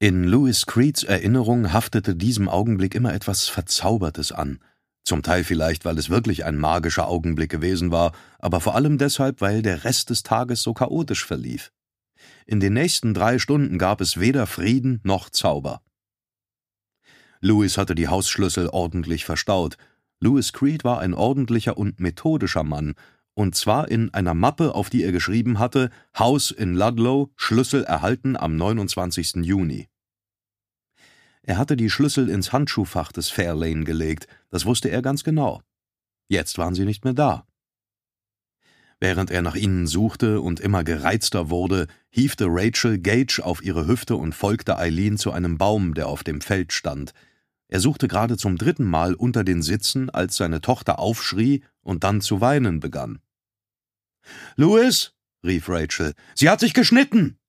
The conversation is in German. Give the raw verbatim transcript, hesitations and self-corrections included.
In Louis Creeds Erinnerung haftete diesem Augenblick immer etwas Verzaubertes an. Zum Teil vielleicht, weil es wirklich ein magischer Augenblick gewesen war, aber vor allem deshalb, weil der Rest des Tages so chaotisch verlief. In den nächsten drei Stunden gab es weder Frieden noch Zauber. Louis hatte die Hausschlüssel ordentlich verstaut. Louis Creed war ein ordentlicher und methodischer Mann, und zwar in einer Mappe, auf die er geschrieben hatte: Haus in Ludlow, Schlüssel erhalten am neunundzwanzigsten Juni. Er hatte die Schlüssel ins Handschuhfach des Fairlane gelegt, das wusste er ganz genau. Jetzt waren sie nicht mehr da. Während er nach ihnen suchte und immer gereizter wurde, hiefte Rachel Gage auf ihre Hüfte und folgte Eileen zu einem Baum, der auf dem Feld stand. Er suchte gerade zum dritten Mal unter den Sitzen, als seine Tochter aufschrie und dann zu weinen begann. »Louis«, rief Rachel, »sie hat sich geschnitten!«